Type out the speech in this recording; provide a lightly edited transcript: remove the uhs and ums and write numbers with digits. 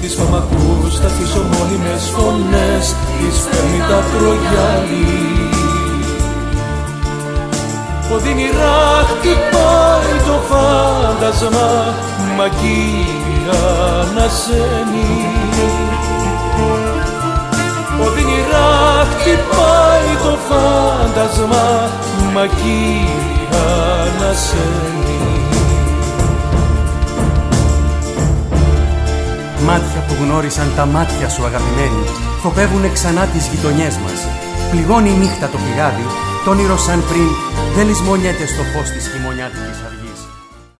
της φαμακούς, τα φυσομόνιμες φωνές της φέρνει τα κρογιάλι. Οδυνηρά χτυπάει το φάντασμα, μακία ανασένει. Οδυνηρά χτυπάει το φάντασμα, μακία ανασένει. Μάτια που γνώρισαν τα μάτια σου αγαπημένοι, φοπεύουνε ξανά τις γειτονιές μας. Πληγώνει η νύχτα το πηγάδι, το όνειρο σαν πριν δεν λησμονιέται στο φως της χειμωνιάτικης